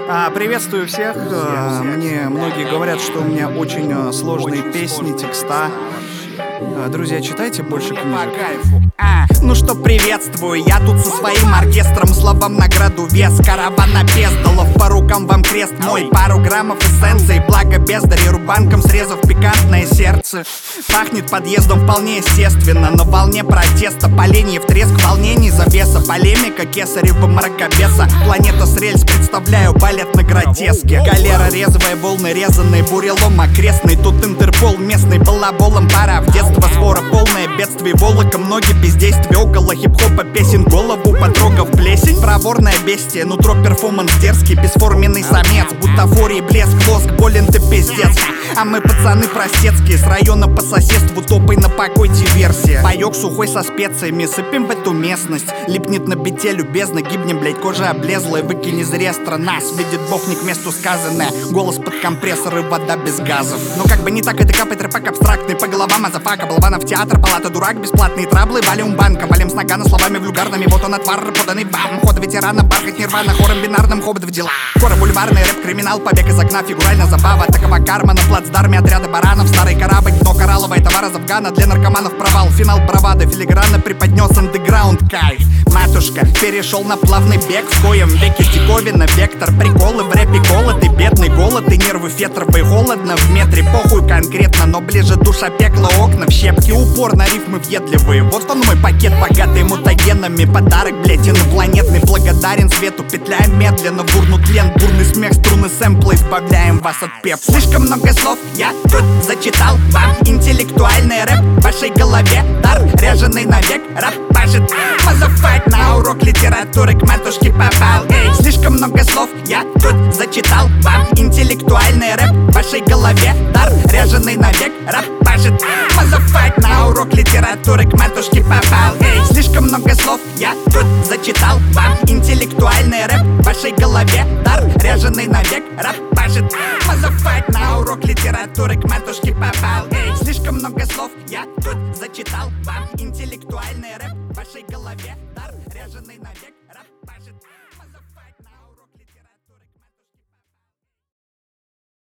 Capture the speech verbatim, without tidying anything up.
А, приветствую всех. А, Мне многие говорят, что у меня очень а, сложные песни, текста. А, Друзья, читайте больше книжек. А, ну что, приветствую, я тут со своим оркестром. Словам награду вес, каравана пездалов. По рукам вам крест мой, пару граммов эссенции. Благо бездари, рубанком срезав пикантное сердце. Пахнет подъездом вполне естественно. На волне протеста, поленьев треск, волнений завеса. Полемика кесарева мракобеса. Планета с рельс, представляю балет на гротеске. Галера резвая, волны резанные, бурелом окрестный. Тут Интерпол местный, балаболом пора в детство. Свора полное бедствие, волоком ноги бездействия. Около хип-хопа песен, голову потрогав плесень. Проворное бестие, нутро перформанс дерзкий. Бесформенный самец, бутафории блеск, воск, болен ты пиздец. А мы пацаны простецкие, с района по соседству. Топай на покойте версия. Паёк сухой со специями, сыпем в эту местность. Липнет на бите любезно, гибнем, блять, кожа облезлая. Выкини из реестра нас, видит бог не к месту сказанное. Голос под компрессор и вода без газов. Но как бы не так, это капает рэпак абстрактный. По головам азафака, болванов театр, палата дурак. Бесплатные траблы, валим банка. Валим с нагана словами вульгарными. Вот он отвар, поданный вам. Хода ветерана, бархат нирвана, хором бинарным, хобот в дела. Скоро бульварный рэп, криминал, побег из окна. Фигурально забава, такова карма на плацдарме отряда баранов. Старый корабль, дно коралловое, товар из Афгана. Для наркоманов провал, финал бравады. Филигранно преподнес андеграунд кайф. Матушка перешел на плавный бег. В коем веке диковина, вектор. Приколы в рэпе голод и бедный голод. И нервы фетровые, холодно в метре. Похуй конкретно, но ближе душа пекла. Окна в щепки, упор на рифмы въедливые. Вот он мой пакет, богатый мутагенами. Подарок, блять, инопланетный. Благодарен свету, петляем медленно. Бурнут тлен, бурный смех, струны сэмпла. Избавляем вас от пепла. Слишком много слов я тут зачитал вам. Интеллектуальный рэп в вашей голове. Дар ряженый навек, рэп пашет. Мазафайт на урок литературы к матушке попал. Эй, слишком много слов я тут зачитал вам. Интеллектуальный рэп в вашей голове. Дар ряженый навек, рэп пашет. Мазафайт на урок литературы к матушке попал. Эй, слишком много слов я тут зачитал вам. Интеллектуальный рэп в вашей голове. Дар ряженый навек, рэп пашет. Мазафайт на урок литературы к матушке попал. Эй, слишком много слов я тут зачитал вам. Интеллектуальный рэп в вашей голове. Дар ряженый навек, рэп пашет.